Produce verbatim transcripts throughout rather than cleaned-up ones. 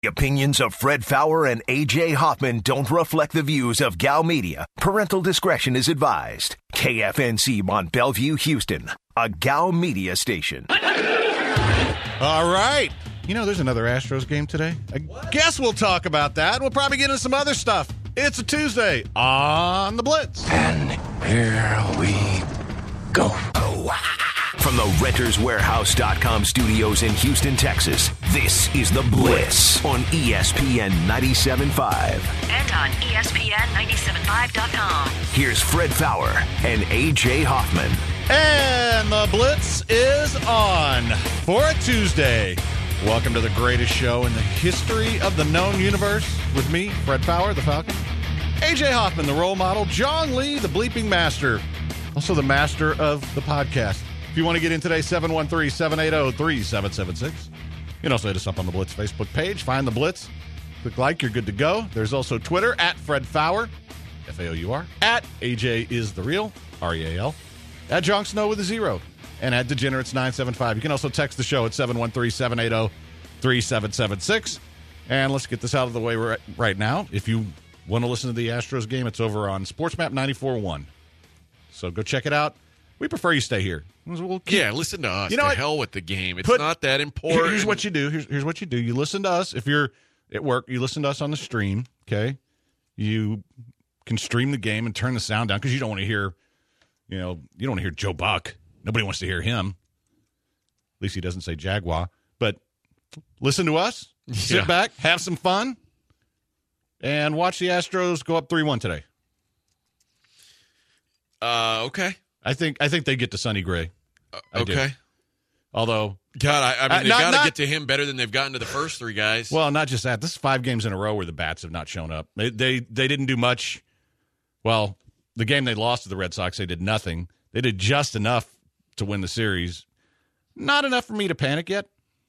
The opinions of Fred Faour and A J Hoffman don't reflect the views of Gal Media. Parental discretion is advised. K F N C Mont Bellevue, Houston, a Gal Media station. All right. You know, there's another Astros game today. I what? guess we'll talk about that. We'll probably get into some other stuff. It's a Tuesday on the Blitz. And here we go. From the Renters Warehouse dot com studios in Houston, Texas, this is The Blitz on E S P N ninety-seven point five. And on E S P N ninety-seven point five dot com. Here's Fred Faour and A J Hoffman. And The Blitz is on for a Tuesday. Welcome to the greatest show in the history of the known universe with me, Fred Faour, the Falcon. A J Hoffman, the role model. John Lee, the bleeping master. Also the master of the podcast. If you want to get in today, seven one three, seven eight zero, three seven seven six. You can also hit us up on the Blitz Facebook page. Find the Blitz. Click like, you're good to go. There's also Twitter, at Fred Faour, F A O U R, at A J is the real, R E A L, at Jon Snow with a zero, and at Degenerates nine seven five. You can also text the show at seven one three, seven eight zero, three seven seven six. And let's get this out of the way right, right now. If you want to listen to the Astros game, it's over on SportsMap ninety-four point one. So go check it out. We prefer you stay here. We'll keep, yeah, listen to us. You know to what? hell with the game. It's Put, not that important. Here's what you do. Here's, here's what you do. You listen to us. If you're at work, you listen to us on the stream, okay? You can stream the game and turn the sound down because you don't want to hear, you know, you don't want to hear Joe Buck. Nobody wants to hear him. At least he doesn't say Jaguar. But listen to us. Sit Yeah. back, have some fun, and watch the Astros go up three one today. Uh, okay. I think I think they get to Sonny Gray. Uh, I do. okay. Although, God, I, I mean, Uh, they've not- got to not- get to him better than they've gotten to the first three guys. well, not just that. This is five games in a row where the bats have not shown up. They they, they didn't do much. Well, the game they lost to the Red Sox, they did nothing. They did just enough to win the series. Not enough for me to panic yet.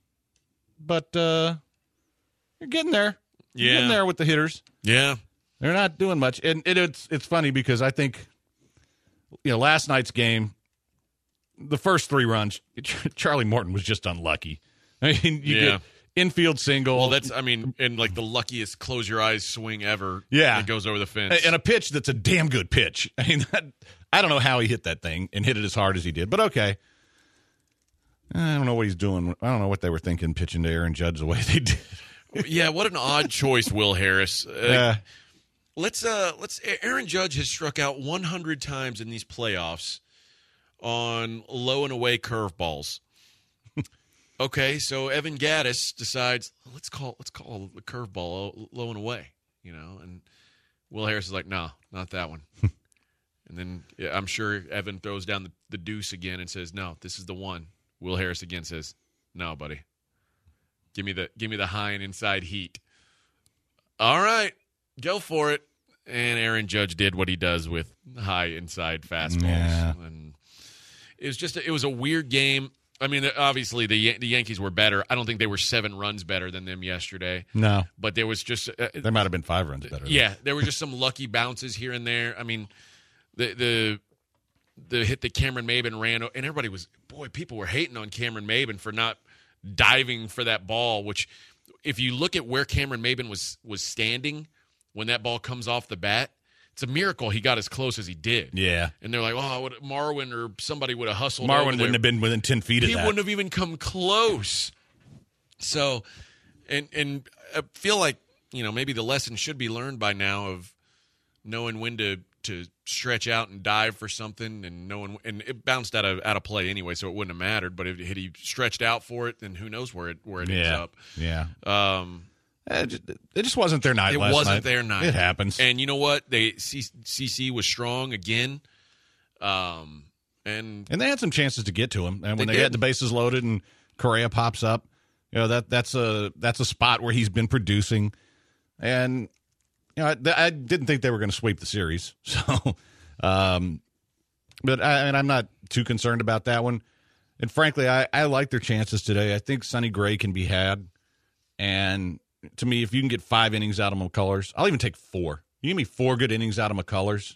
But uh, you're getting there. You're Yeah. getting there with the hitters. yeah. They're not doing much. And it, it's it's funny because I think, you know, last night's game, the first three runs, Charlie Morton was just unlucky. I mean, you Yeah. get infield single. Well, that's, I mean, and like the luckiest close your eyes swing ever. Yeah. It goes over the fence. and a pitch that's a damn good pitch. I mean, that, I don't know how he hit that thing and hit it as hard as he did, but okay. I don't know what he's doing. I don't know what they were thinking pitching to Aaron Judge the way they did. Yeah, what an odd choice, Will Harris. Uh, Yeah. Let's uh let's Aaron Judge has struck out one hundred times in these playoffs on low and away curveballs. Okay, so Evan Gattis decides, let's call let's call the curveball low, low and away, you know, and Will Harris is like, "No, not that one." And then yeah, I'm sure Evan throws down the, the deuce again and says, "No, this is the one." Will Harris again says, "No, buddy. Give me the give me the high and inside heat." All right. Go for it. And Aaron Judge did what he does with high inside fastballs. Yeah. And it was just a, it was a weird game. I mean, obviously the Yan- the Yankees were better. I don't think they were seven runs better than them yesterday. No. But there was just uh, They might have been five runs better. yeah, there were just some lucky bounces here and there. I mean, the the the hit that Cameron Maben ran, and everybody was boy, people were hating on Cameron Maben for not diving for that ball. Which, if you look at where Cameron Maben was was standing when that ball comes off the bat, it's a miracle he got as close as he did. Yeah. And they're like, oh, would Marwin or somebody would have hustled. Marwin over wouldn't there. have been within ten feet of He that. wouldn't have even come close. So, and and I feel like, you know, maybe the lesson should be learned by now of knowing when to to stretch out and dive for something, and knowing, and it bounced out of out of play anyway, so it wouldn't have mattered. But if had he stretched out for it, then who knows where it where it ends yeah. up. Yeah. Um, It just, it just wasn't their night it last wasn't night. their night. It happens. And you know what? They C C was strong again. Um, and And they had some chances to get to him. And when They they, did. had the bases loaded and Correa pops up, you know, that that's a that's a spot where he's been producing. And you know, I, I didn't think they were going to sweep the series. So, um, but I, and I'm not too concerned about that one. And frankly, I, I like their chances today. I think Sonny Gray can be had. And to me, if you can get five innings out of McCullers, I'll even take four. You give me four good innings out of McCullers,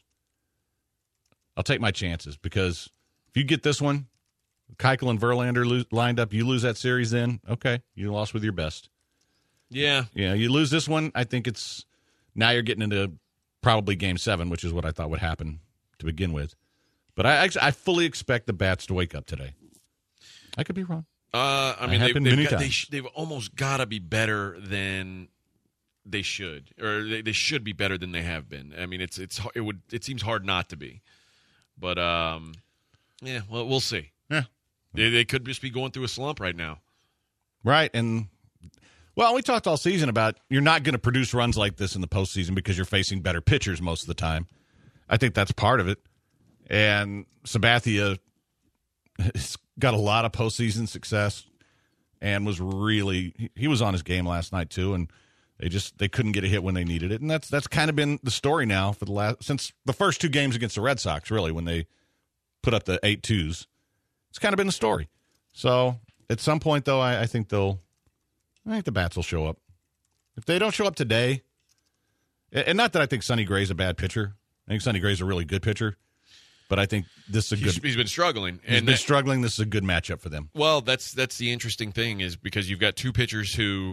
I'll take my chances, because if you get this one, Keuchel and Verlander lose, lined up, you lose that series, then okay, you lost with your best. Yeah. Yeah, you lose this one, I think it's now you're getting into probably game seven, which is what I thought would happen to begin with. But I I fully expect the Bats to wake up today. I could be wrong. Uh, I mean, I they, have been they've, many got, they times. sh- they've almost got to be better than they should, or they, they should be better than they have been. I mean, it's it's it would it seems hard not to be, but um, yeah, well, we'll see. Yeah, They, they could just be going through a slump right now. right. And well, we talked all season about you're not going to produce runs like this in the postseason because you're facing better pitchers most of the time. I think that's part of it. And Sabathia has got a lot of postseason success and was really he, he was on his game last night too, and they just they couldn't get a hit when they needed it, and that's that's kind of been the story now for the last since the first two games against the Red Sox. Really, when they put up the eight twos, it's kind of been the story. So at some point, though, I, I think they'll I think the Bats will show up. If they don't show up today, and not that I think Sonny Gray's a bad pitcher. I think Sonny Gray's a really good pitcher. But I think this is a He's, good. he's been struggling. He's and been that- struggling. This is a good matchup for them. Well, that's that's the interesting thing is because you've got two pitchers who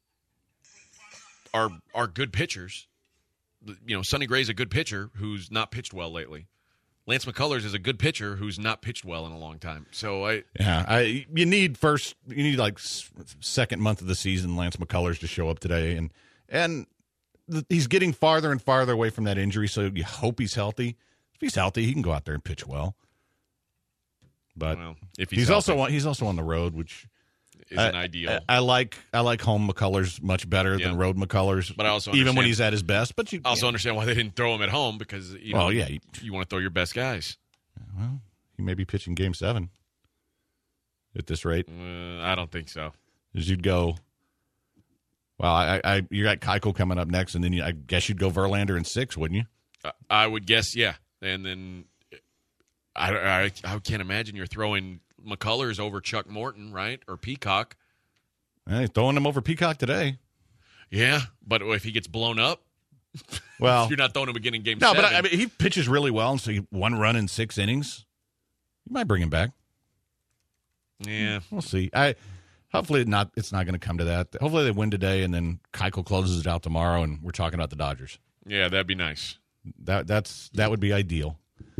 are are good pitchers. You know, Sonny Gray's a good pitcher who's not pitched well lately. Lance McCullers is a good pitcher who's not pitched well in a long time. So I Yeah, I you need first you need like s- second month of the season Lance McCullers to show up today, and and th- he's getting farther and farther away from that injury. So you hope he's healthy. If he's healthy, he can go out there and pitch well. But well, if he's, he's, also healthy, on, he's also on the road, which isn't I, ideal. I, I like I like home McCullers much better Yeah. than road McCullers. But I also even when understand- he's at his best. But you I also yeah, understand why they didn't throw him at home because you know Well, yeah, you, you- want to throw your best guys. well, he may be pitching Game Seven at this rate. Uh, I don't think so. As you'd go. Well, I, I you got Keuchel coming up next, and then you, I guess you'd go Verlander in six, wouldn't you? I, I would guess, yeah. And then I, I I can't imagine you're throwing McCullers over Chuck Morton, right, or Peacock. Hey, throwing him over Peacock today. Yeah, but if he gets blown up, Well, you're not throwing him again in game no, seven. but I, I mean, he pitches really well, and so he one run in six innings. You might bring him back. yeah, We'll see. I hopefully not. It's not going to come to that. Hopefully they win today, and then Keuchel closes it out tomorrow, and we're talking about the Dodgers. yeah, that'd be nice. That that's that would be ideal.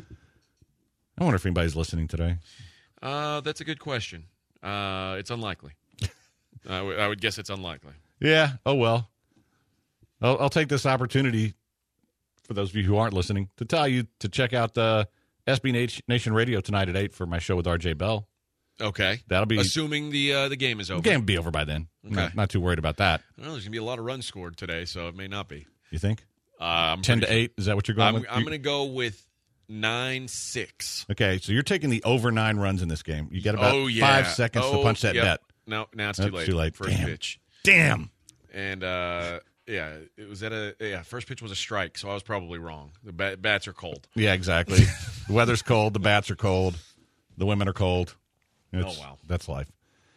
I wonder if anybody's listening today. Uh, that's a good question. Uh, it's unlikely. I, w- I would guess it's unlikely. Yeah. Oh well. I'll, I'll take this opportunity for those of you who aren't listening to tell you to check out the S B Nation Radio tonight at eight for my show with R J Bell. Okay, That'll be assuming the uh, the game is over. the game will be over by then. Okay. Not, not too worried about that. I don't know, there's gonna be a lot of runs scored today, so it may not be. You think? Uh, I'm Ten to pretty eight? Is that what you're going I'm, with? I'm going to go with nine six. Okay, so you're taking the over nine runs in this game. You got about Oh yeah, five seconds to Oh, punch that yep. bet. No, now it's too That's late. too late. First Damn. pitch, Damn. and uh, yeah, it was at a yeah. First pitch was a strike, so I was probably wrong. The bat, bats are cold. Yeah, exactly. The weather's cold. The bats are cold. The women are cold. It's- Oh, wow. That's life.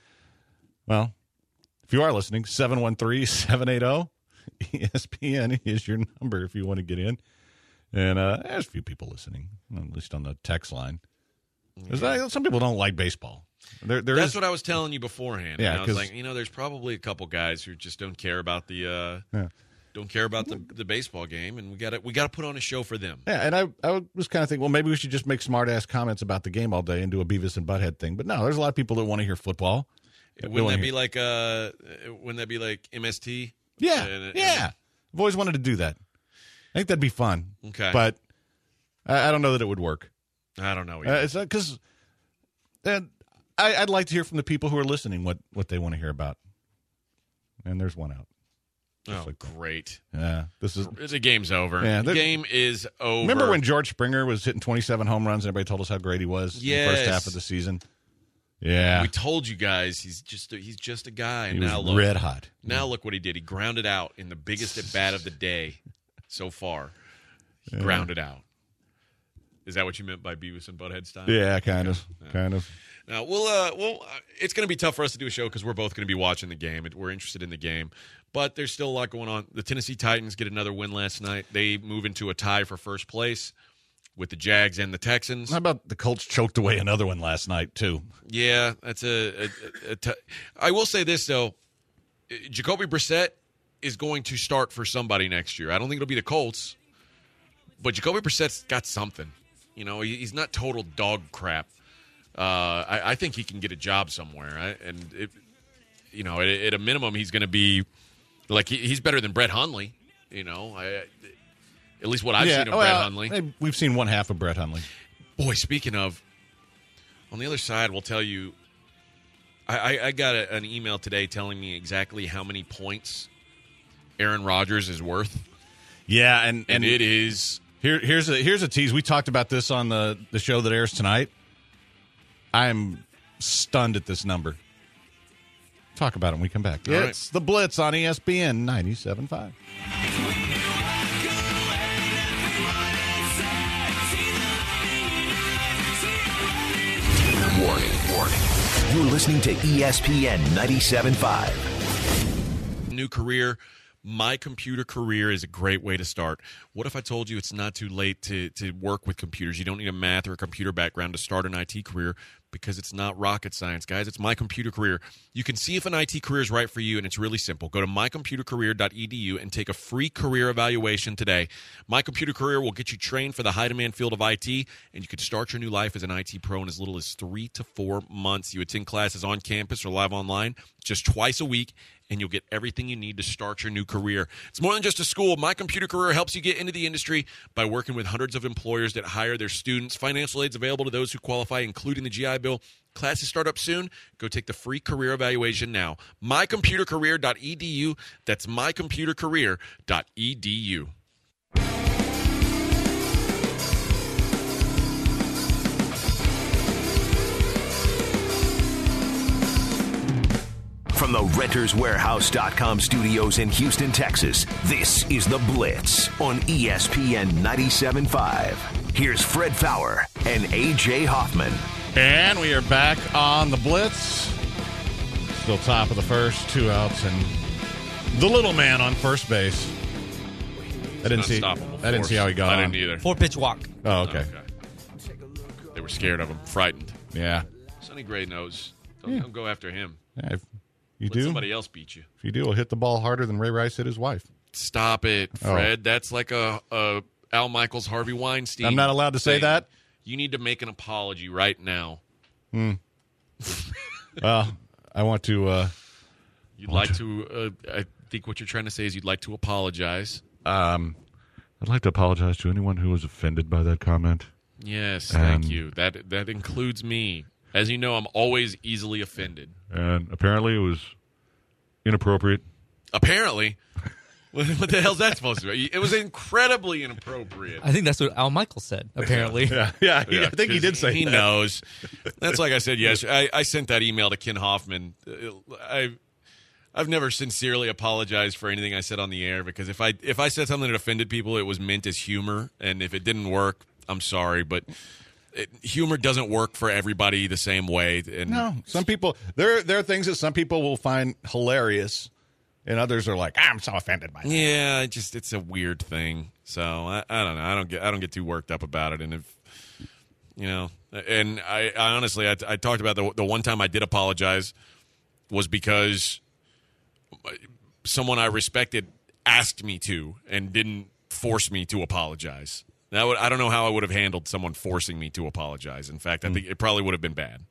Well, if you are listening, seven one three, seven eight zero E S P N is your number if you want to get in. And uh, there's a few people listening, at least on the text line. 'Cause I- some people don't like baseball. There, there That's is- what I was telling you beforehand. Yeah, and I was 'cause- like, you know, there's probably a couple guys who just don't care about the uh, Yeah. don't care about the, the baseball game, and we got to we got to put on a show for them. Yeah, and I, I was kind of thinking, well, maybe we should just make smart-ass comments about the game all day and do a Beavis and Butthead thing. But no, there's a lot of people that want to hear football. They Wouldn't wanna that be hear- like uh, wouldn't that be like M S T? Yeah, And- and- yeah. I've always wanted to do that. I think that'd be fun. Okay. But I, I don't know that it would work. I don't know. Uh, it's because uh, I, I'd like to hear from the people who are listening what, what they want to hear about. And there's one out. oh, like that. great. Yeah, this is. The game's over. Yeah, the there- game is over. Remember when George Springer was hitting twenty-seven home runs and everybody told us how great he was in the Yes. first half of the season? Yeah, we told you guys he's just a, he's just a guy, and he now was look, red hot. now look what he did. He grounded out in the biggest at bat of the day so far. He grounded out. Is that what you meant by Beavis and Butthead style? Yeah, kind of, kind of. Now we'll uh, well, uh, it's going to be tough for us to do a show because we're both going to be watching the game. We're interested in the game, but there's still a lot going on. The Tennessee Titans get another win last night. They move into a tie for first place with the Jags and the Texans. How about the Colts choked away another one last night too? Yeah, that's a. a, a, a t- I will say this though, Jacoby Brissett is going to start for somebody next year. I don't think it'll be the Colts, but Jacoby Brissett's got something. You know, he, he's not total dog crap. Uh, I, I think he can get a job somewhere, right? And it, you know, at, at a minimum, he's going to be like he, he's better than Brett Hundley. You know, I, at least what I've yeah, seen of well, Brett Hundley. We've seen one half of Brett Hundley. Boy, speaking of, on the other side, we'll tell you. I, I, I got a, an email today telling me exactly how many points Aaron Rodgers is worth. Yeah, and, and, and it is here. Here's a here's a tease. We talked about this on the, the show that airs tonight. I am stunned at this number. Talk about it when we come back. All it's right. the Blitz on E S P N ninety-seven point five. Warning, warning. You're listening to E S P N ninety-seven point five. New career. My computer career is a great way to start. What if I told you it's not too late to, to work with computers? You don't need a math or a computer background to start an I T career because it's not rocket science, guys. It's My Computer Career. You can see if an I T career is right for you, and it's really simple. Go to my computer career dot e d u and take a free career evaluation today. My Computer Career will get you trained for the high-demand field of I T, and you can start your new life as an I T pro in as little as three to four months. You attend classes on campus or live online just twice a week, and you'll get everything you need to start your new career. It's more than just a school. My Computer Career helps you get into the industry by working with hundreds of employers that hire their students. Financial aid's available to those who qualify, including the G I Bill. Classes start up soon. Go take the free career evaluation now. my computer career dot e d u. That's my computer career dot e d u. From the renters warehouse dot com studios in Houston, Texas, this is The Blitz on E S P N ninety-seven point five. Here's Fred Faour and A J Hoffman. And we are back on the Blitz. Still top of the first, two outs, and the little man on first base. I didn't see. I didn't see how he got I on. didn't either. Four pitch walk. Oh, okay. okay. They were scared of him, frightened. Yeah. Sonny Gray knows. Don't, Yeah. don't go after him. Yeah, if you Let do, somebody else beat you. if you do, he'll hit the ball harder than Ray Rice hit his wife. Stop it, Oh. Fred. That's like a, a Al Michaels, Harvey Weinstein. I'm not allowed to say thing. that? You need to make an apology right now. Well, I want to. Uh, You'd like to. Uh, I think what you're trying to say is you'd like to apologize. um, I'd like to apologize to anyone who was offended by that comment. Yes, thank Um, you. That that includes me. As you know, I'm always easily offended. And apparently, it was inappropriate. Apparently. What the hell's that supposed to be? It was incredibly inappropriate. I think that's what Al Michaels said, apparently. Yeah, yeah. Yeah, I think he 'cause did say he that. knows. That's like I said yesterday. I, I sent that email to Ken Hoffman. Uh, I, I've never sincerely apologized for anything I said on the air because if I if I said something that offended people, it was meant as humor, and if it didn't work, I'm sorry, but it, humor doesn't work for everybody the same way. And No, some people there. There are things that some people will find hilarious, and others are like, "I'm so offended by that." yeah, it just it's a weird thing. So I, I don't know. I don't get I don't get too worked up about it, and if you know, and I, I honestly I, I talked about the the one time I did apologize was because someone I respected asked me to and didn't force me to apologize. That would, I don't know how I would have handled someone forcing me to apologize. In fact, I think it probably would have been bad.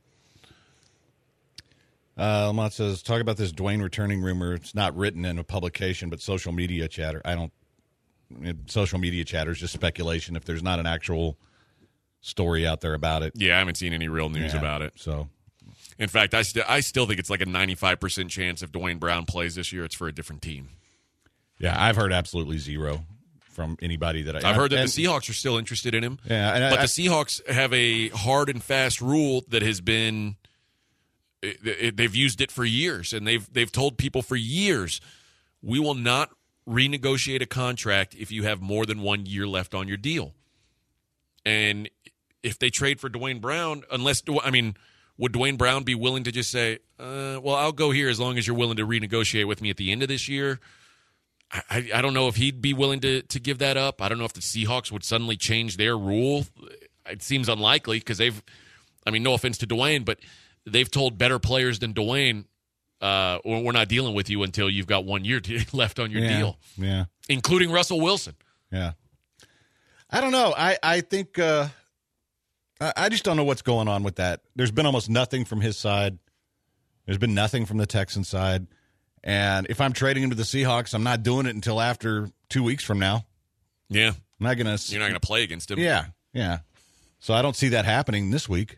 Uh, Lamont says, talk about this Dwayne returning rumor. It's not written in a publication, but social media chatter. I don't. It, social media chatter is just speculation. If there's not an actual story out there about it, Yeah, I haven't seen any real news yeah, about it. So, In fact, I, st- I still think it's like a ninety-five percent chance if Dwayne Brown plays this year, it's for a different team. yeah, I've heard absolutely zero from anybody that I. I've heard that and, the Seahawks are still interested in him. Yeah, and but I, the Seahawks have a hard and fast rule that has been it, it, they've used it for years, and they've they've told people for years, we will not renegotiate a contract if you have more than one year left on your deal. And if they trade for Dwayne Brown, unless I mean, would Dwayne Brown be willing to just say, uh, "Well, I'll go here as long as you're willing to renegotiate with me at the end of this year"? I, I don't know if he'd be willing to, to give that up. I don't know if the Seahawks would suddenly change their rule. It seems unlikely because they've, I mean, no offense to Dwayne, but they've told better players than Dwayne, uh, we're not dealing with you until you've got one year to, left on your yeah. deal, Yeah. including Russell Wilson. Yeah. I don't know. I, I think uh, I, I just don't know what's going on with that. There's been almost nothing from his side. There's been nothing from the Texans side. And if I'm trading him to the Seahawks, I'm not doing it until after two weeks from now. Yeah. I'm not gonna. You're not going to play against him. Yeah, yeah. So I don't see that happening this week.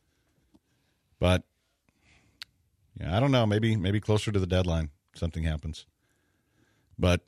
But yeah, I don't know. Maybe maybe closer to the deadline, something happens. But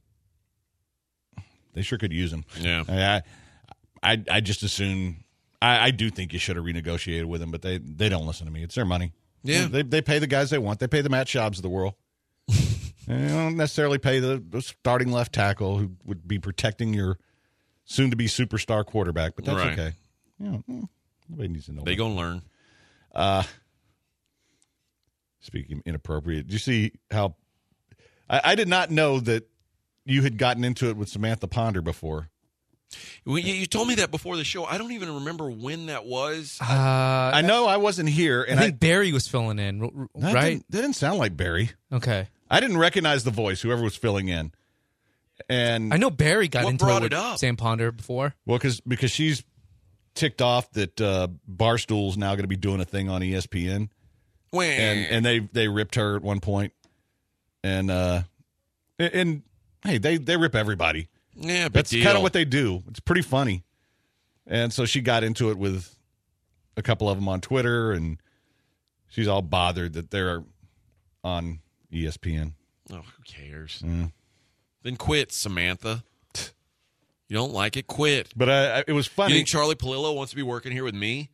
they sure could use him. Yeah. I I, I just assume I, I do think you should have renegotiated with him, but they, they don't listen to me. It's their money. Yeah. They they pay the guys they want. They pay the Matt Schaubs of the world. They don't necessarily pay the, the starting left tackle who would be protecting your soon-to-be superstar quarterback, but that's Right. okay. You know, nobody needs to know. They that. going to learn. Uh, speaking of inappropriate, did you see how I, I did not know that you had gotten into it with Samantha Ponder before. Well, you, you told me that before the show. I don't even remember when that was. Uh, I know I wasn't here, I and I, think Barry was filling in, r- r- that right? Didn't, that didn't sound like Barry. Okay. I didn't recognize the voice, whoever was filling in. And I know Barry got What into brought it with it up? Sam Ponder before. well, because because she's ticked off that uh, Barstool's now going to be doing a thing on E S P N, When and and they they ripped her at one point, and uh, and, and hey, they they rip everybody. yeah, big That's deal. kind of what they do. It's pretty funny. And so she got into it with a couple of them on Twitter, and she's all bothered that they're on E S P N. Oh, who cares? Mm. Then quit, Samantha. You don't like it? Quit. But uh, it was You funny. think Charlie Palillo wants to be working here with me?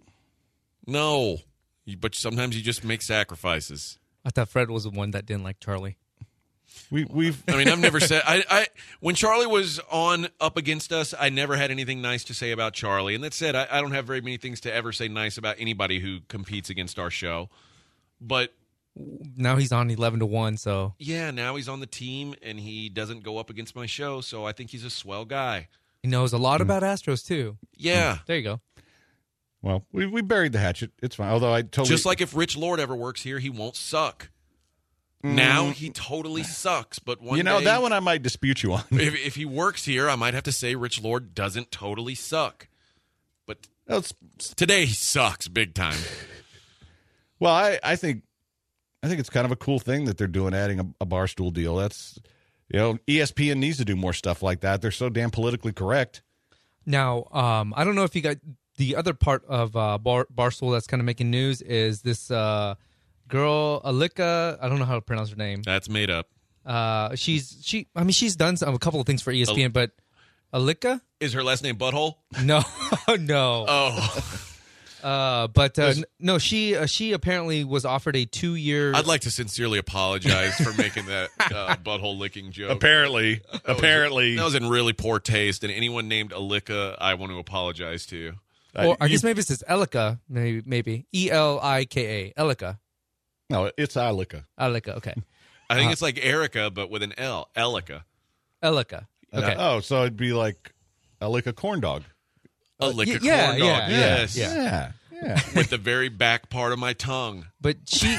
No. You- But sometimes you just make sacrifices. I thought Fred was the one that didn't like Charlie. we, we've I mean, I've never said I, I when Charlie was on Up Against Us, I never had anything nice to say about Charlie. And that said, I, I don't have very many things to ever say nice about anybody who competes against our show. But Now he's on eleven to one, so yeah, now he's on the team and he doesn't go up against my show, so I think he's a swell guy. he knows a lot about Astros too. Yeah. There you go. well, we we buried the hatchet. It's fine. Although I totally Just like if Rich Lord ever works here, he won't suck. Now he totally sucks, but one you know day, that one I might dispute you on. if, if he works here, I might have to say Rich Lord doesn't totally suck. But That's- today he sucks big time. well, I, I think I think it's kind of a cool thing that they're doing, adding a, a Barstool deal. That's you know E S P N needs to do more stuff like that. They're so damn politically correct. Now, um, I don't know if you got the other part of uh, Bar- Barstool that's kind of making news is this uh, girl Alika. I don't know how to pronounce her name. That's made up. Uh, she's she. I mean, she's done some, a couple of things for E S P N, Al- but Alika? Is her last name Butthole? No, no. Oh, Uh, but uh, n- no, she uh, she apparently was offered a two year. I'd like to sincerely apologize for making that uh, butthole licking joke. Apparently, That was- apparently, that was in really poor taste. And anyone named Alika, I want to apologize to. Or I you- guess maybe it says Elika, maybe maybe E L I K A, Elika, no, it's Ilika. Elika. Okay, I think it's like Erica, but with an L. Elika. Elika. Okay. Oh, so it'd be like Ilika corn dog. Alika y- yeah, corn dog. yeah, yeah, yes. yeah. Yeah, yeah. With the very back part of my tongue. But she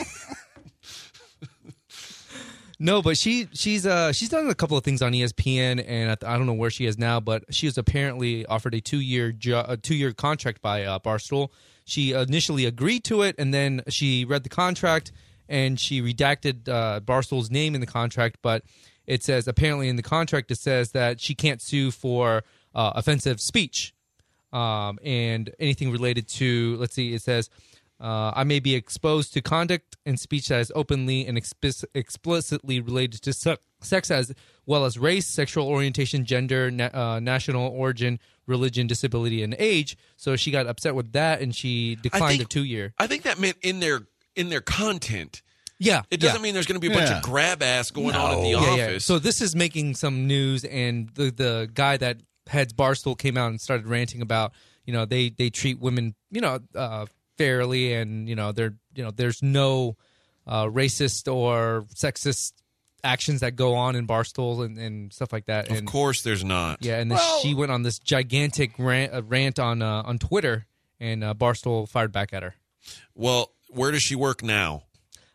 No, but she she's uh she's done a couple of things on E S P N, and I, I don't know where she is now, but she was apparently offered a two year jo- a two year contract by uh, Barstool. She initially agreed to it, and then she read the contract and she redacted uh, Barstool's name in the contract. But it says apparently in the contract it says that she can't sue for uh, offensive speech um, and anything related to. Let's see, it says. Uh, I may be exposed to conduct and speech that is openly and expi- explicitly related to se- sex as well as race, sexual orientation, gender, na- uh, national origin, religion, disability, and age. So she got upset with that and she declined think- the two year. I think that meant in their in their content. Yeah. It doesn't yeah. mean there's going to be a bunch Yeah. of grab ass going on at the Yeah, office. yeah. So this is making some news, and the the guy that heads Barstool came out and started ranting about, you know, they they treat women, you know, uh, fairly, and you know, they're you know, there's no uh, racist or sexist actions that go on in Barstool and, and stuff like that. Of And course, there's not. yeah, and then she went on this gigantic rant, uh, rant on uh, on Twitter, and uh, Barstool fired back at her. Well, where does she work now?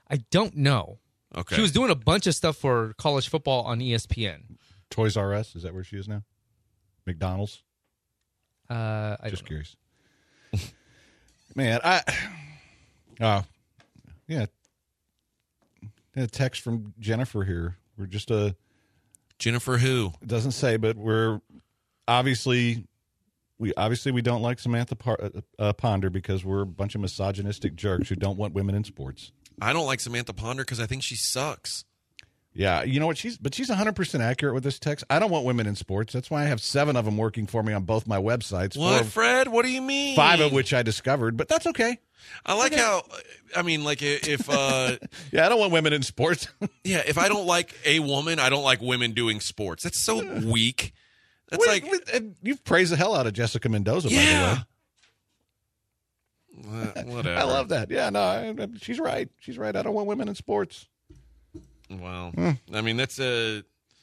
I don't know. Okay. She was doing a bunch of stuff for college football on E S P N. Toys R Us, is that where she is now? McDonald's? Uh, I Just don't know. curious. Man, I... Oh, yeah. A text from Jennifer here. We're just a... Jennifer who? It doesn't say, but we're obviously... We obviously we don't like Samantha Par- uh, uh, Ponder because we're a bunch of misogynistic jerks who don't want women in sports. I don't like Samantha Ponder because I think she sucks. Yeah, you know what? She's but she's one hundred percent accurate with this text. I don't want women in sports. That's why I have seven of them working for me on both my websites. What, four, Fred? What do you mean? Five of which I discovered, but that's okay. I like how, I mean, like if, uh, Yeah, I don't want women in sports. yeah, if I don't like a woman, I don't like women doing sports. That's so weak. That's Wait, like, wait, and you've praised the hell out of Jessica Mendoza, yeah. by the way. Uh, whatever. I love that. Yeah, no, I, I- she's right. She's right. I don't want women in sports. Well, Hmm. I mean, that's a,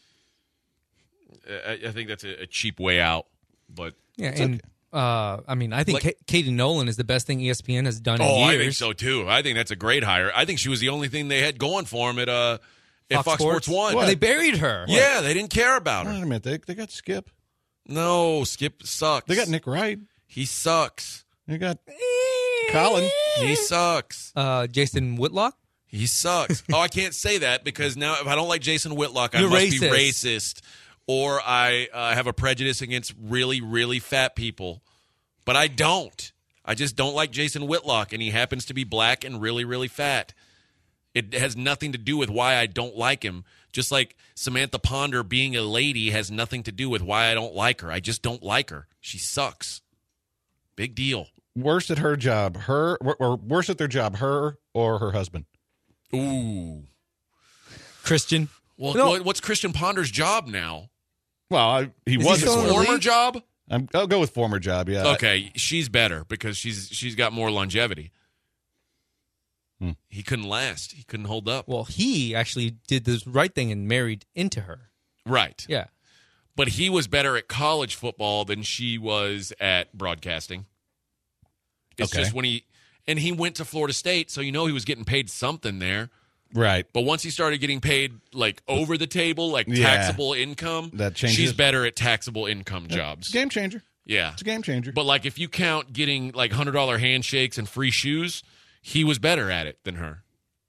I, I think that's a, a cheap way out, but. Yeah, and uh, I mean, I think Like- Ka- Katie Nolan is the best thing E S P N has done Oh, in I years. think so too. I think that's a great hire. I think she was the only thing they had going for him at uh at Fox Fox Sports, Sports? One. And they buried her. Yeah, they didn't care about Wait her. a minute. They, they got Skip. No, Skip sucks. They got Nick Wright. He sucks. They got Colin. He sucks. Uh, Jason Whitlock. He sucks. Oh, I can't say that because now if I don't like Jason Whitlock, I You're must be racist. racist, or I uh, have a prejudice against really, really fat people. But I don't. I just don't like Jason Whitlock, and he happens to be black and really, really fat. It has nothing to do with why I don't like him. Just like Samantha Ponder being a lady has nothing to do with why I don't like her. I just don't like her. She sucks. Big deal. Worst at her job, her or worse at their job, her or her husband. Ooh. Christian. Well, No. what, what's Christian Ponder's job now? Well, I, he he was still in his the former. Former league? job? I'm, I'll go with former job. Yeah. Okay, she's better because she's she's got more longevity. Hmm. He couldn't last. He couldn't hold up. Well, he actually did the right thing and married into her. Right. Yeah. But he was better at college football than she was at broadcasting. It's Okay. just when he and he went to Florida State, so you know he was getting paid something there. Right. But once he started getting paid like over the table, like Yeah. taxable income, That changes. she's better at taxable income It's jobs. a game changer. Yeah. It's a game changer. But like if you count getting like one hundred dollars handshakes and free shoes, he was better at it than her.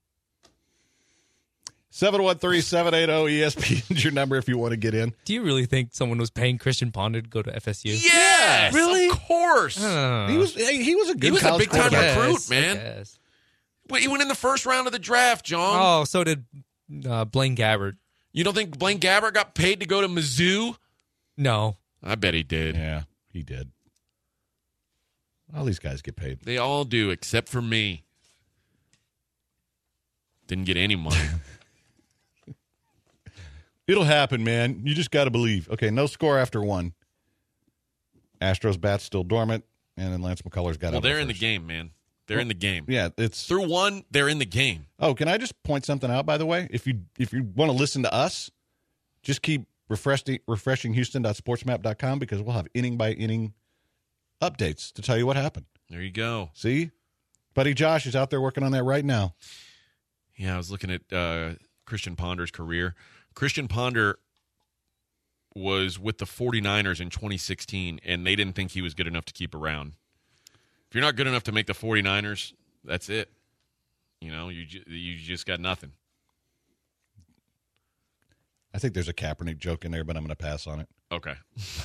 seven one three, seven eight zero E S P N is your number if you want to get in. Do you really think someone was paying Christian Ponder to go to F S U? Yes, Really? Of course. Uh, He was hey, he was a good He was a college big-time quarterback. recruit, yes, man. yes. Wait, he went in the first round of the draft, John. Oh, so did uh, Blaine Gabbert. You don't think Blaine Gabbert got paid to go to Mizzou? No. I bet he did. Yeah, he did. All these guys get paid. They all do, except for me. Didn't get any money. It'll happen, man. You just got to believe. Okay, no score after one. Astros bat's still dormant, and then Lance McCullers got well, out. they're of in the first. game, man. They're in the game. Yeah, it's Through one, they're in the game. Oh, can I just point something out, by the way? If you if you want to listen to us, just keep refreshing refreshing Houston dot sports map dot com because we'll have inning by inning updates to tell you what happened. There you go. See? Buddy Josh is out there working on that right now. Yeah, I was looking at uh, Christian Ponder's career. Christian Ponder was with the 49ers in twenty sixteen, and they didn't think he was good enough to keep around. If you're not good enough to make the 49ers, that's it. You know, you ju- you just got nothing. I think there's a Kaepernick joke in there, but I'm going to pass on it. Okay.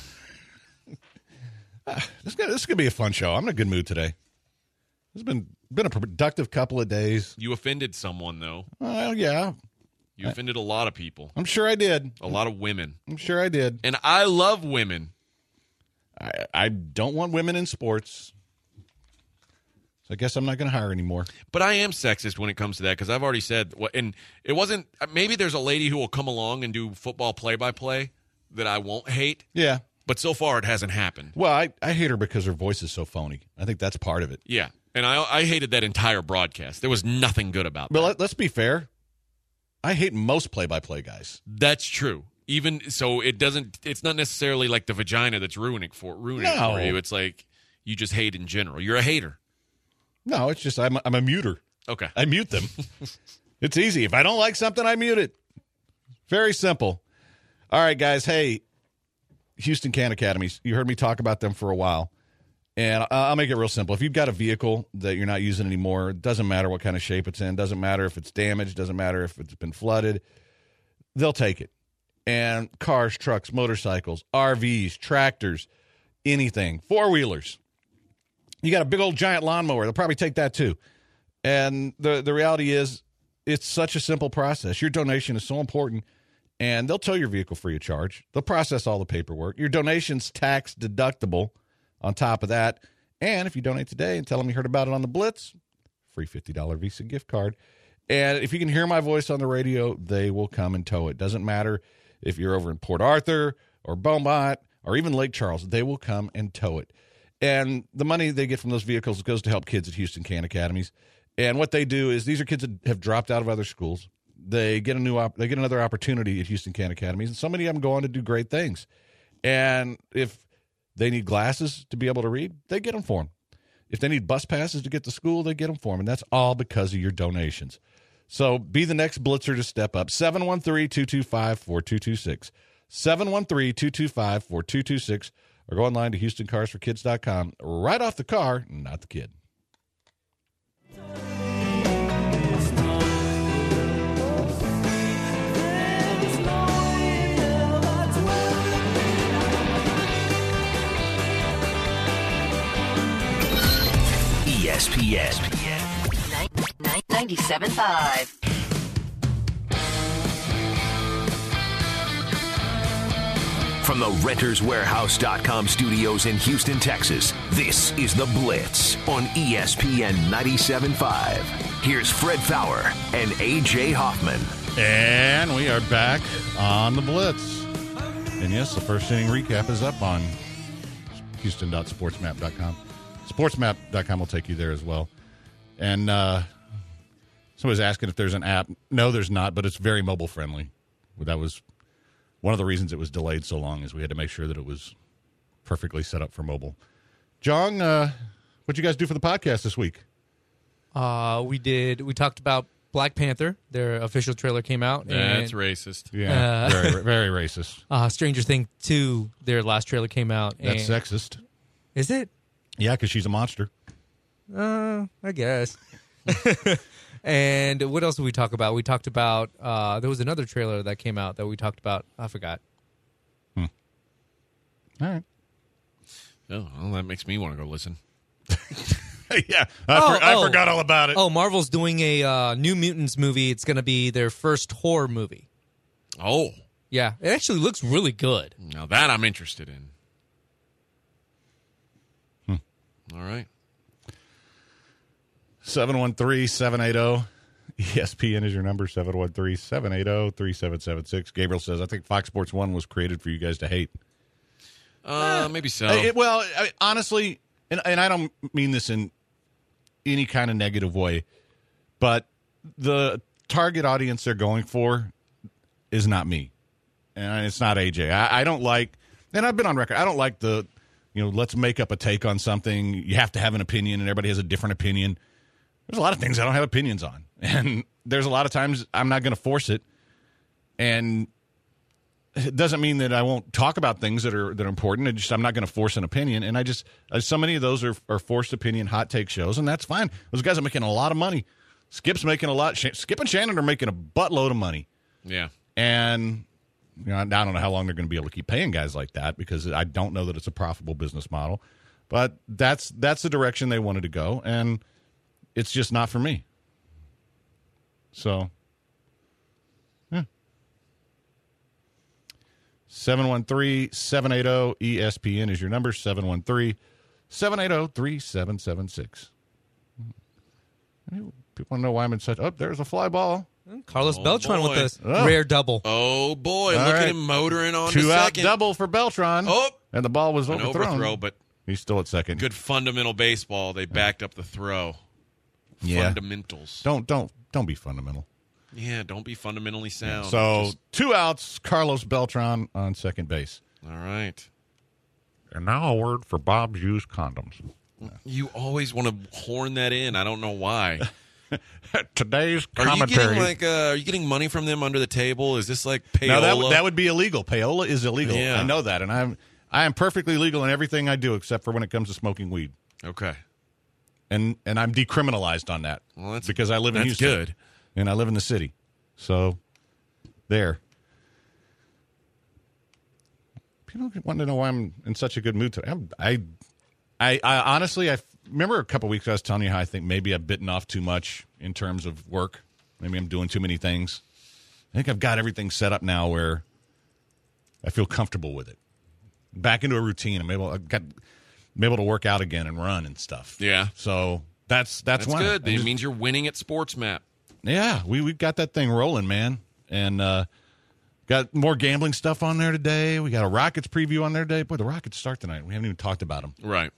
This is gonna, this is going to be a fun show. I'm in a good mood today. It's been been a productive couple of days. You offended someone, though. Well, yeah, You offended a lot of people, I'm sure I did. a lot of women. I'm sure I did. And I love women. I, I don't want women in sports. So I guess I'm not going to hire anymore. But I am sexist when it comes to that because I've already said, what- and it wasn't, maybe there's a lady who will come along and do football play-by-play that I won't hate, Yeah. but so far it hasn't happened. Well, I, I hate her because her voice is so phony. I think that's part of it. Yeah. And I I hated that entire broadcast. There was nothing good about But that. let, let's be fair. I hate most play-by-play guys. That's true. Even so, it doesn't, it's not necessarily like the vagina that's ruining for ruining it No. for you. It's like you just hate in general. You're a hater. No, it's just I'm, I'm a muter. Okay. I mute them. It's easy. If I don't like something, I mute it. Very simple. All right, guys. Hey, Houston Can Academies. You heard me talk about them for a while. And I'll make it real simple. If you've got a vehicle that you're not using anymore, it doesn't matter what kind of shape it's in, doesn't matter if it's damaged, doesn't matter if it's been flooded, they'll take it. And cars, trucks, motorcycles, R Vs, tractors, anything, four-wheelers. You got a big old giant lawnmower, they'll probably take that too. And the, the reality is it's such a simple process. Your donation is so important, and they'll tow your vehicle free of charge. They'll process all the paperwork. Your donation's tax deductible. On top of that, and if you donate today and tell them you heard about it on the Blitz, free fifty dollars Visa gift card. And if you can hear my voice on the radio, they will come and tow it. Doesn't matter if you're over in Port Arthur or Beaumont or even Lake Charles, they will come and tow it. And the money they get from those vehicles goes to help kids at Houston Can Academies. And what they do is these are kids that have dropped out of other schools. They get a new op- they get another opportunity at Houston Can Academies, and so many of them go on to do great things. And if they need glasses to be able to read, they get them for them. If they need bus passes to get to school, they get them for them. And that's all because of your donations. So be the next blitzer to step up. seven one three, two two five, four two two six. seven one three, two two five, four two two six. Or go online to houston cars for kids dot com. Right off the car, not the kid. E S P N. ninety-seven point five. From the Renters Warehouse dot com studios in Houston, Texas, this is The Blitz on E S P N ninety-seven point five. Here's Fred Faour and A J Hoffman. And we are back on The Blitz. And yes, the first inning recap is up on houston dot sports map dot com. sports map dot com will take you there as well. And uh, somebody's asking if there's an app. No, there's not, but it's very mobile friendly. That was one of the reasons it was delayed so long, is we had to make sure that it was perfectly set up for mobile. John, uh, what'd you guys do for the podcast this week? Uh, we did. We talked about Black Panther. Their official trailer came out. That's and, racist. Yeah, Uh, very, very racist. Uh, Stranger Things two, their last trailer came out. That's and, sexist. Is it? Yeah, because she's a monster. Uh, I guess. And what else did we talk about? We talked about, uh, there was another trailer that came out that we talked about. I forgot. Hmm. All right. Oh, well, that makes me want to go listen. yeah, I, Oh, for, I oh. forgot all about it. Oh, Marvel's doing a uh, New Mutants movie. It's going to be their first horror movie. Oh, Yeah, it actually looks really good. now that I'm interested in. Hmm. All right. seven one three, seven eight zero E S P N is your number, seven one three, seven eight zero, three seven seven six. Gabriel says, I think Fox Sports one was created for you guys to hate. Uh, maybe so. It- well, I, honestly, and, and I don't mean this in any kind of negative way, but the target audience they're going for is not me. And it's not A J. I, I don't like, and I've been on record, I don't like the, you know, let's make up a take on something. You have to have an opinion, and everybody has a different opinion. There's a lot of things I don't have opinions on. And there's a lot of times I'm not going to force it. And it doesn't mean that I won't talk about things that are that are important. It just I'm not going to force an opinion. And I just uh, so many of those are, are forced opinion hot take shows, and that's fine. Those guys are making a lot of money. Skip's making a lot. Sh- Skip and Shannon are making a buttload of money. Yeah. And you know, I don't know how long they're going to be able to keep paying guys like that, because I don't know that it's a profitable business model. But that's that's the direction they wanted to go, and it's just not for me. So, yeah. seven one three, seven eight zero E S P N is your number, seven one three, seven eight zero, three seven seven six. People want to know why I'm in such... Oh, there's a fly ball. Carlos Oh, Beltran boy. with us. Oh. Rare double. Oh, boy. All Look right. at him motoring on Two to out second. double for Beltran. Oh. And the ball was An overthrown. overthrow, but He's still at second. good fundamental baseball. They backed up the throw. Yeah. Fundamentals. Don't don't don't be fundamental. Yeah, don't be fundamentally sound. So Just- two outs, Carlos Beltran on second base. all right. And now a word for Bob's used condoms. You always want to horn that in. I don't know why. Today's Are you commentary. getting like uh, are you getting money from them under the table? Is this like payola? No, that, would- that would be illegal. Payola is illegal. Yeah. I know that, and I'm I am perfectly legal in everything I do except for when it comes to smoking weed. Okay. And and I'm decriminalized on that. Well, that's because I live in that's Houston. good. And I live in the city. So there. People want to know why I'm in such a good mood today. I'm, I, I, I honestly, I remember a couple weeks ago I was telling you how I think maybe I've bitten off too much in terms of work. Maybe I'm doing too many things. I think I've got everything set up now where I feel comfortable with it. Back into a routine. I'm able, I've got, I'm able to work out again and run and stuff. Yeah. So that's that's, That's why. good. I'm It just- means you're winning at Sports Map. yeah, we we got that thing rolling, man, and uh, got more gambling stuff on there today. We got a Rockets preview on there today. Boy, the Rockets start tonight. We haven't even talked about them. Right.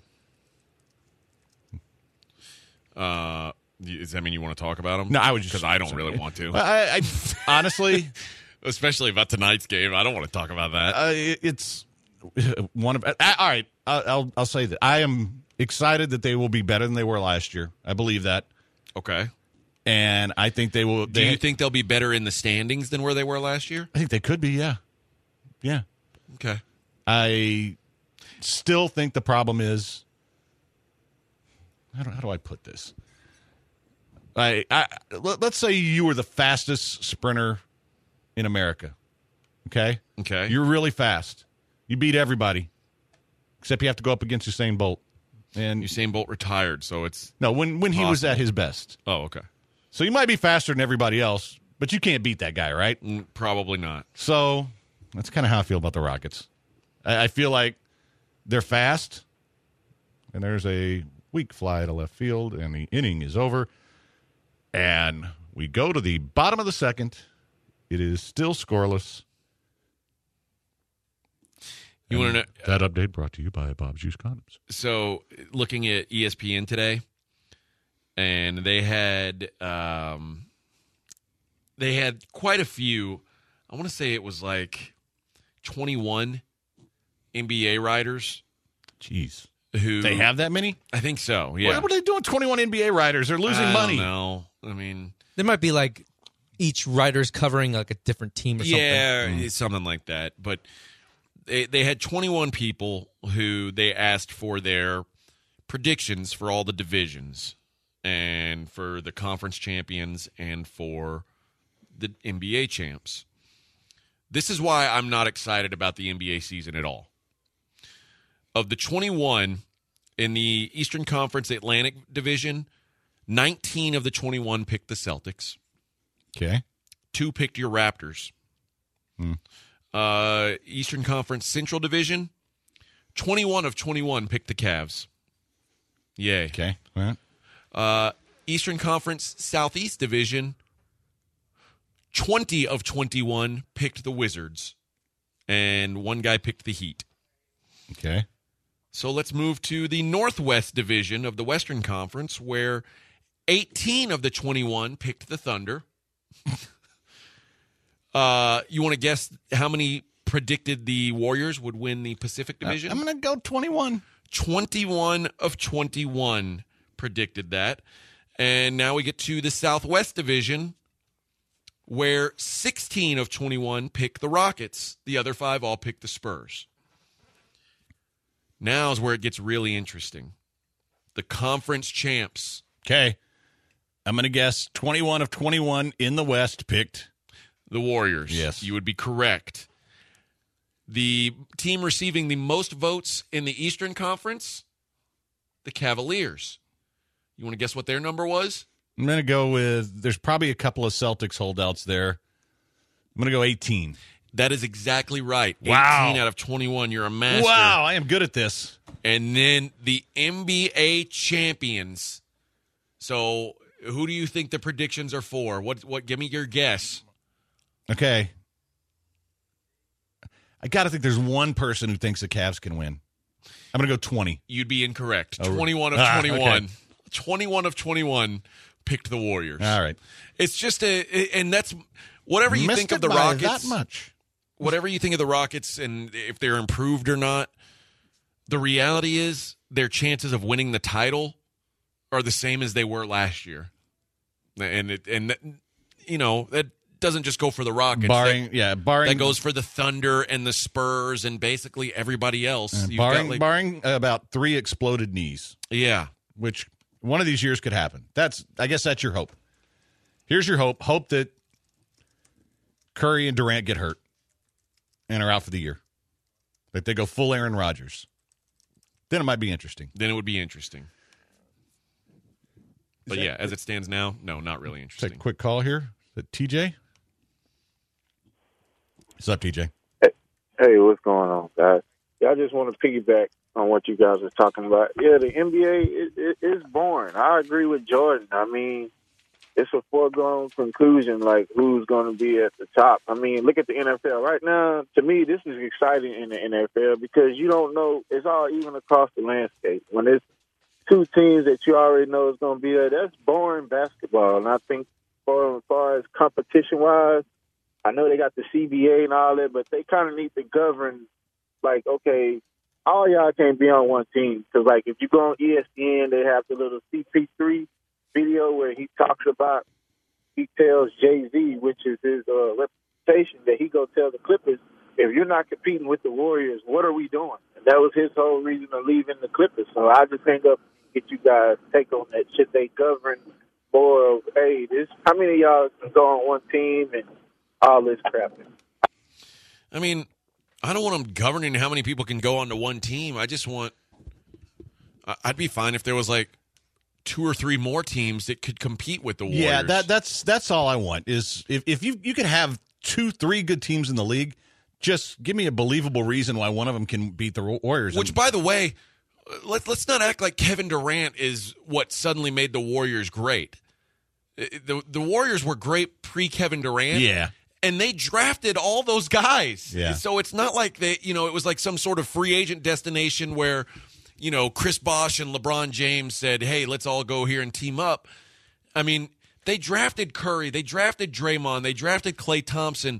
Uh, does that mean you want to talk about them? No, I would just because I don't really want to. I, I honestly, Especially about tonight's game. I don't want to talk about that. uh, it- it's one of. Uh, all right, I'll, I'll I'll say that I am excited that they will be better than they were last year. I believe that, Okay. and I think they will. Do They, you think they'll be better in the standings than where they were last year? I think they could be. Yeah, yeah. Okay. I still think the problem is how do, how do I put this? I, I let, let's say you were the fastest sprinter in America. Okay? Okay. You're really fast. You beat everybody. Except you have to go up against Usain Bolt. And Usain Bolt retired, so it's no, when when he was Possible. at his best. oh okay. So you might be faster than everybody else, but you can't beat that guy, right? Mm, Probably not. So that's kind of how I feel about the Rockets. I, I feel like they're fast, and there's a weak fly to left field, and the inning is over. And we go to the bottom of the second. It is still scoreless. You want to know? That update brought to you by Bob's Juice Condoms. So, looking at E S P N today, and they had um, they had quite a few. I want to say it was like twenty-one N B A writers Jeez. who They have that many? I think so. Yeah. What are they doing, twenty-one N B A writers? They're losing I money. No, I mean, There might be like each writer's covering like a different team or something. yeah, it's something like that. But they they had twenty-one people who they asked for their predictions for all the divisions and for the conference champions and for the N B A champs. This is why I'm not excited about the N B A season at all. Of the twenty-one in the Eastern Conference Atlantic Division, nineteen of the twenty-one picked the Celtics. Okay. Two picked your Raptors. Uh, Eastern Conference Central Division, twenty-one of twenty-one picked the Cavs. Yay. Okay. All right. Uh, Eastern Conference Southeast Division, twenty of twenty-one picked the Wizards. And one guy picked the Heat. Okay. So let's move to the Northwest Division of the Western Conference, where eighteen of the twenty-one picked the Thunder. uh, you want to guess how many predicted the Warriors would win the Pacific Division? I'm going to go twenty-one. twenty-one of twenty-one predicted that. And now we get to the Southwest Division, where sixteen of twenty-one picked the Rockets. The other five all picked the Spurs. Now is where it gets really interesting. The conference champs. Okay. I'm going to guess twenty-one of twenty-one in the West picked. The Warriors. Yes. You would be correct. The team receiving the most votes in the Eastern Conference, the Cavaliers. You want to guess what their number was? I'm going to go with, there's probably a couple of Celtics holdouts there. I'm going to go eighteen. That is exactly right. Wow. eighteen out of twenty-one. You're a master. Wow, I am good at this. And then the N B A champions. So who do you think the predictions are for? What? What? Give me your guess. Okay. I got to think there's one person who thinks the Cavs can win. I'm going to go twenty. You'd be incorrect. Oh, twenty-one of ah, twenty-one. okay. twenty-one of twenty-one picked the Warriors. All right. It's just a, and that's whatever you Missed think of it the by Rockets. that much. Whatever you think of the Rockets and if they're improved or not, the reality is their chances of winning the title are the same as they were last year. and it, and you know that doesn't just go for the Rockets. Barring, that, yeah, barring that goes for the Thunder and the Spurs and basically everybody else. uh, You've barring got, like, barring about three exploded knees, yeah, which one of these years could happen. That's I guess that's your hope. Here's your hope: hope that Curry and Durant get hurt and are out for the year. That they go full Aaron Rodgers. Then it might be interesting. Then it would be interesting. But that, yeah, as it stands now, no, not really interesting. Take a quick call here. Is it T J? What's up, T J? Hey, what's going on, guys? Yeah, I just want to piggyback on what you guys are talking about. Yeah, the N B A is it, it's boring. I agree with Jordan. I mean, it's a foregone conclusion, like who's going to be at the top. I mean, look at the N F L right now. To me, this is exciting in the N F L because you don't know. It's all even across the landscape. When it's two teams that you already know is going to be there, that's boring basketball. And I think for as far as competition-wise, I know they got the C B A and all that, but they kind of need to govern, like, okay, all y'all can't be on one team. Because, like, if you go on E S P N, they have the little C P three video where he talks about, he tells Jay-Z, which is his uh, reputation, that he go tell the Clippers, if you're not competing with the Warriors, what are we doing? And that was his whole reason of leaving the Clippers. So I just hang up and get you guys' take on that. Should they govern more of, hey, this, how many of y'all can go on one team and all this crap? I mean, I don't want them governing how many people can go onto one team. I just want – I'd be fine if there was like two or three more teams that could compete with the Warriors. Yeah, that that's that's all I want is if, if you, you could have two, three good teams in the league, just give me a believable reason why one of them can beat the Warriors. Which, by the way, let's, let's not act like Kevin Durant is what suddenly made the Warriors great. The, the Warriors were great pre-Kevin Durant. Yeah. And they drafted all those guys. Yeah. So it's not like they, you know, it was like some sort of free agent destination where, you know, Chris Bosh and LeBron James said, hey, let's all go here and team up. I mean, they drafted Curry. They drafted Draymond. They drafted Klay Thompson.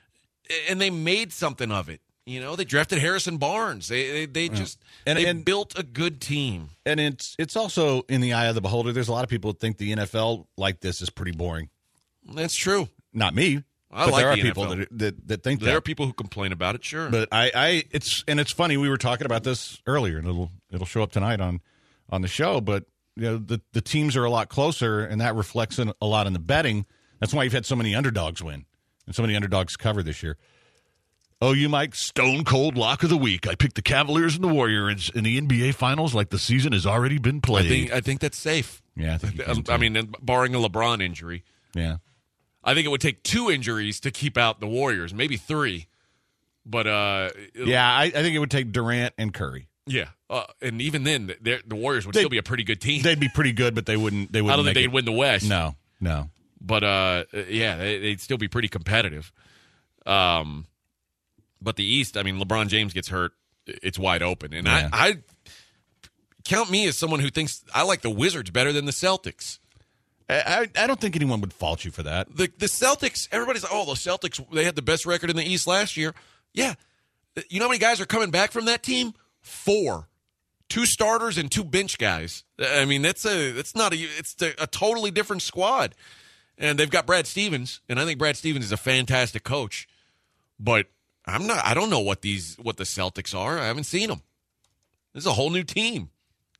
And they made something of it. You know, they drafted Harrison Barnes. They they, they just and, they and, built a good team. And it's it's also in the eye of the beholder. There's a lot of people that think the N F L like this is pretty boring. That's true. Not me. I but like there are the people N F L. that, that that think there that. are people who complain about it, sure. But I, I it's and it's funny, we were talking about this earlier, and it'll it'll show up tonight on on the show. But you know, the the teams are a lot closer, and that reflects in a lot in the betting. That's why you've had so many underdogs win and so many underdogs cover this year. Oh, you Mike, stone cold lock of the week. I picked the Cavaliers and the Warriors in the N B A Finals like the season has already been played. I think I think that's safe. Yeah, I think you can, I too. mean, barring a LeBron injury. Yeah. I think it would take two injuries to keep out the Warriors, maybe three. But uh, yeah, I, I think it would take Durant and Curry. Yeah, uh, and even then, the Warriors would They'd, still be a pretty good team. They'd be pretty good, but they wouldn't. They wouldn't. I don't think make they'd it. win the West. No, no. But uh, yeah, they, they'd still be pretty competitive. Um, but the East, I mean, LeBron James gets hurt, it's wide open, and Yeah. I, I count me as someone who thinks I like the Wizards better than the Celtics. I, I don't think anyone would fault you for that. The the Celtics, everybody's like, oh, the Celtics, they had the best record in the East last year. Yeah. You know how many guys are coming back from that team? Four. Two starters and two bench guys. I mean, that's a that's not a it's a, a totally different squad. And they've got Brad Stevens, and I think Brad Stevens is a fantastic coach. But I'm not I don't know what these what the Celtics are. I haven't seen them. This is a whole new team.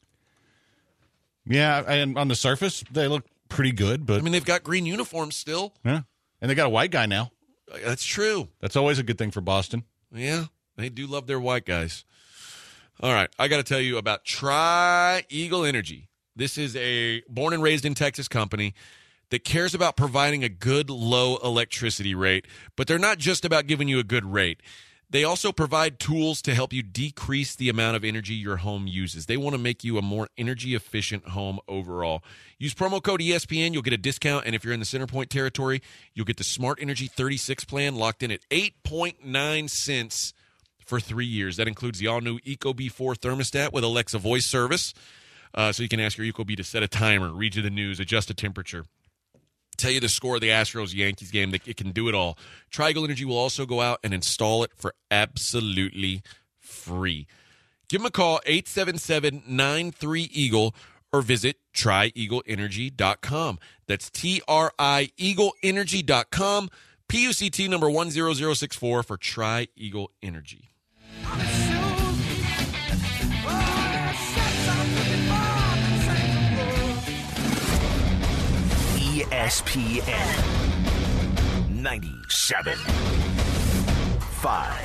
Yeah, and on the surface, they look pretty good, but I mean, they've got green uniforms still. yeah, and they got a white guy now. That's true. That's always a good thing for Boston. Yeah, they do love their white guys. All right, I got to tell you about Tri-Eagle Energy. This is a born and raised in Texas company that cares about providing a good low electricity rate, but they're not just about giving you a good rate. They also provide tools to help you decrease the amount of energy your home uses. They want to make you a more energy-efficient home overall. Use promo code E S P N. You'll get a discount, and if you're in the Centerpoint territory, you'll get the Smart Energy thirty-six plan locked in at eight point nine cents for three years. That includes the all-new Ecobee four thermostat with Alexa voice service, uh, so you can ask your Ecobee to set a timer, read you the news, adjust the temperature, tell you the score of the Astros-Yankees game. It can do it all. Tri-Eagle Energy will also go out and install it for absolutely free. Give them a call, eight seven seven, nine three, E A G L E, or visit try eagle energy dot com. That's T R I eagle energy dot com. P U C T number one zero zero six four for Tri Eagle Energy. E S P N ninety-seven point five.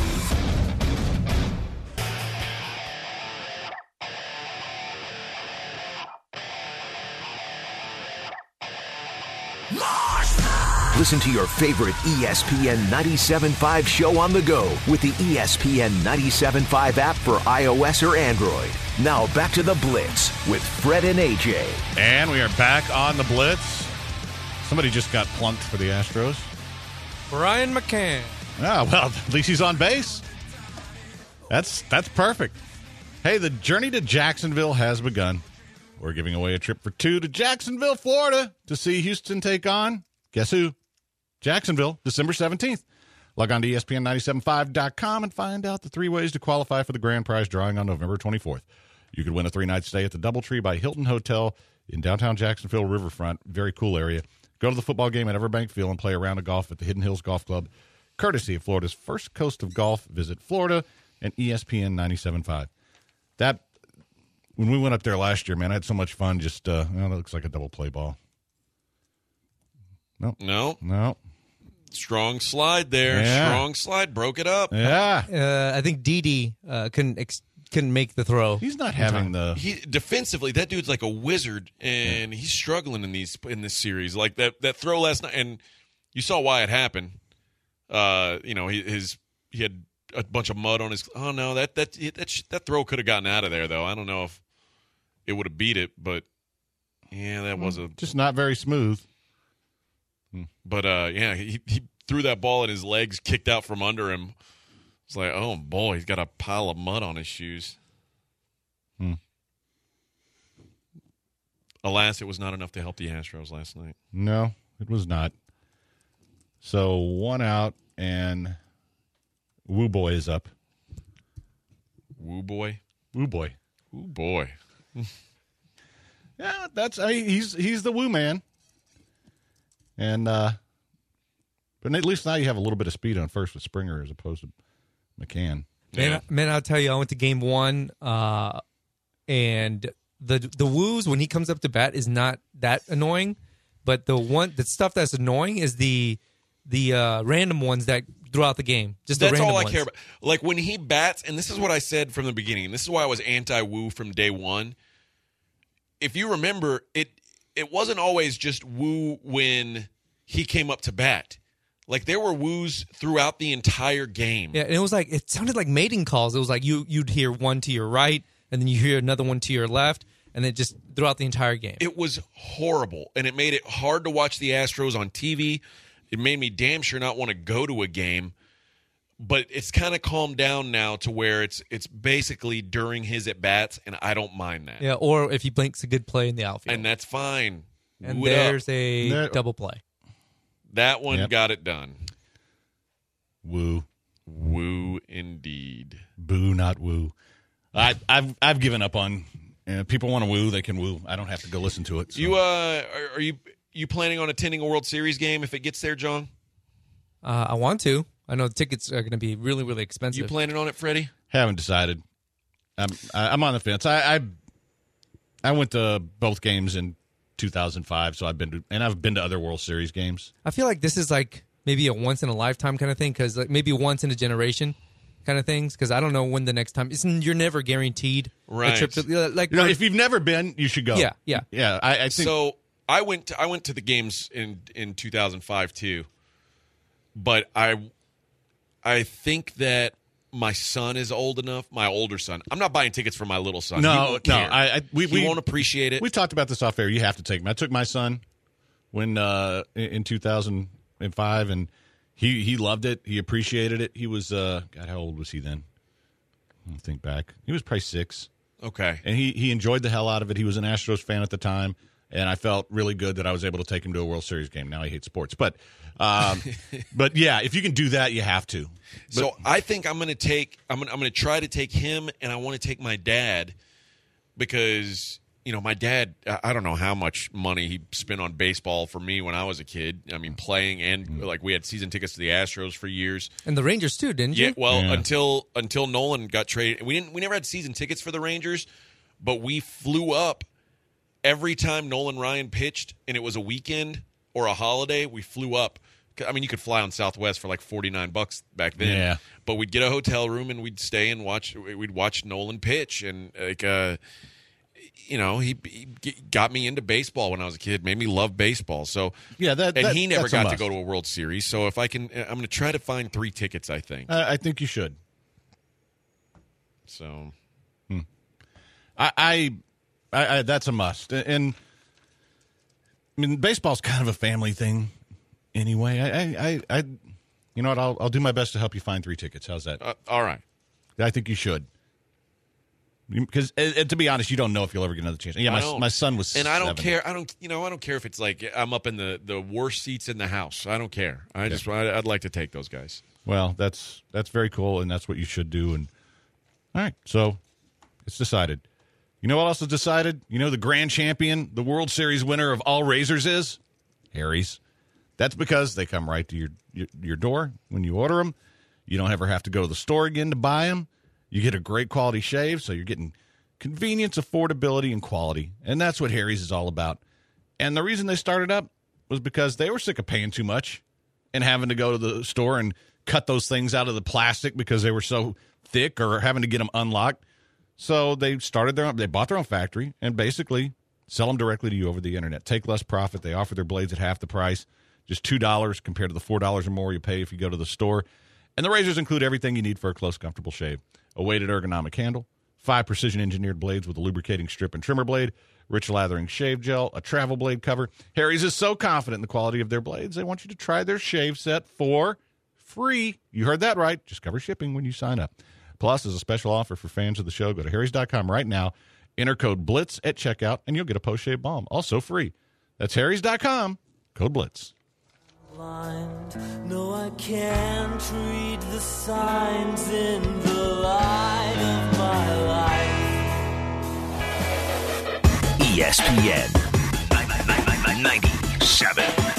Listen to your favorite E S P N ninety-seven point five show on the go with the E S P N ninety-seven point five app for iOS or Android. Now back to the Blitz with Fred and A J. And we are back on the Blitz. Somebody just got plunked for the Astros. Brian McCann. Ah, well, at least he's on base. That's that's perfect. Hey, the journey to Jacksonville has begun. We're giving away a trip for two to Jacksonville, Florida, to see Houston take on, guess who? Jacksonville, December seventeenth. Log on to E S P N nine seven five dot com and find out the three ways to qualify for the grand prize drawing on November twenty-fourth. You could win a three-night stay at the Doubletree by Hilton Hotel in downtown Jacksonville Riverfront. Very cool area. Go to the football game at Everbank Field and play a round of golf at the Hidden Hills Golf Club. Courtesy of Florida's first coast of golf. Visit Florida and E S P N ninety-seven point five. That, when we went up there last year, man, I had so much fun. Just, uh, well, that looks like a double play ball. No. No. No. Strong slide there. Yeah. Strong slide. Broke it up. Yeah. Uh, I think Didi uh, couldn't ex- couldn't make the throw. He's not having the... He defensively, that dude's like a wizard, and he's struggling in these in this series. Like that that throw last night, and you saw why it happened. Uh, you know, he, his he had a bunch of mud on his. Oh no, that that that that throw could have gotten out of there though. I don't know if it would have beat it, but yeah, that was a Just not very smooth. But uh, yeah, he he threw that ball and his legs kicked out from under him. It's like, oh boy, he's got a pile of mud on his shoes. Hmm. Alas, it was not enough to help the Astros last night. No, it was not. So one out, and Woo Boy is up. Woo boy, Woo Boy. woo boy. Yeah, that's I mean, he's he's the Woo man. And uh, but at least now you have a little bit of speed on first with Springer as opposed to McCann. Man, Yeah. man, I'll tell you, I went to game one, uh, and the the woos when he comes up to bat is not that annoying, but the one the stuff that's annoying is the the uh, random ones that throughout the game. Just the That's random all I ones. care about. Like when he bats, and this is what I said from the beginning. This is why I was anti-Woo from day one. If you remember, it it wasn't always just Woo when he came up to bat. Like there were woos throughout the entire game. Yeah, and it was like it sounded like mating calls. It was like you you'd hear one to your right, and then you hear another one to your left, and then just throughout the entire game. It was horrible, and it made it hard to watch the Astros on T V. It made me damn sure not want to go to a game. But it's kind of calmed down now to where it's it's basically during his at bats, and I don't mind that. Yeah, or if he blinks a good play in the outfield, And that's fine. and Woo it up. there's a There- double play. That one Yep. got it done. Woo. Woo indeed. Boo, not woo. I, I've I've given up on. Uh, people want to woo, they can woo. I don't have to go listen to it. so. You uh, are, are you you planning on attending a World Series game if it gets there, John? Uh, I want to. I know the tickets are going to be really, really expensive. You planning on it, Freddie? Haven't decided. I'm I, I'm on the fence. I, I I went to both games in two thousand five, so I've been to, and I've been to other World Series games. I feel like this is like maybe a once in a lifetime kind of thing, because like maybe once in a generation kind of things. Because I don't know when the next time. Isn't you're never guaranteed Right. a trip to like You know, if you've never been, you should go. Yeah, yeah. yeah. I, I think So I went to, I went to the games in in two thousand five too, but I I think that my son is old enough. My older son. I'm not buying tickets for my little son. He no, won't no. care. I, I we he we won't appreciate it. We talked about this off air. You have to take him. I took my son when uh, in in two thousand five, and he he loved it. He appreciated it. He was uh, God, how old was he then? I'll think back. He was probably six. Okay. And he, he enjoyed the hell out of it. He was an Astros fan at the time, and I felt really good that I was able to take him to a World Series game. Now he hates sports. But, um, but yeah, if you can do that, you have to. But, So I think I'm going to take I'm gonna, I'm going to try to take him, and I want to take my dad because you know, my dad, I don't know how much money he spent on baseball for me when I was a kid. I mean, playing and, like, we had season tickets to the Astros for years. And the Rangers, too, didn't you? Yeah, well, Yeah. until until Nolan got traded. We didn't. We never had season tickets for the Rangers, but we flew up every time Nolan Ryan pitched, and it was a weekend or a holiday. We flew up. I mean, you could fly on Southwest for like forty-nine bucks back then. Yeah. But we'd get a hotel room, and we'd stay and watch. We'd watch Nolan pitch, and, like, uh, you know, he, he got me into baseball when I was a kid, made me love baseball. So Yeah, that, and that- he never that's a got to must. go to a World Series. So if I can, I'm going to try to find three tickets, I think. Uh, I think you should. So I, I, I, I that's a must. And I mean, baseball's kind of a family thing, anyway. I, I, I, I you know what? I'll, I'll do my best to help you find three tickets. How's that? uh, all right. I think you should. Because uh, to be honest, you don't know if you'll ever get another chance. Yeah, I my, don't. my son was, and I don't seven. care. I don't, you know, I don't care if it's like I'm up in the, the worst seats in the house. I don't care. I just, I, I'd like to take those guys. Well, that's that's very cool, and that's what you should do. And all right, so it's decided. You know what else is decided? You know the grand champion, the World Series winner of all razors is Harry's. That's because they come right to your, your your door when you order them. You don't ever have to go to the store again to buy them. You get a great quality shave, so you're getting convenience, affordability, and quality. And that's what Harry's is all about. And the reason they started up was because they were sick of paying too much and having to go to the store and cut those things out of the plastic because they were so thick or having to get them unlocked. So they started their own, they bought their own factory and basically sell them directly to you over the internet. Take less profit. They offer their blades at half the price, just two dollars compared to the four dollars or more you pay if you go to the store. And the razors include everything you need for a close, comfortable shave. A weighted ergonomic handle, five precision-engineered blades with a lubricating strip and trimmer blade, rich lathering shave gel, a travel blade cover. Harry's is so confident in the quality of their blades, they want you to try their shave set for free. You heard that right. Just cover shipping when you sign up. Plus, as a special offer for fans of the show, go to harrys dot com right now, enter code BLITZ at checkout, and you'll get a post-shave balm, also free. That's harrys dot com, code BLITZ. Blind. No, I can't read the signs in the light of my life. E S P N ninety-seven.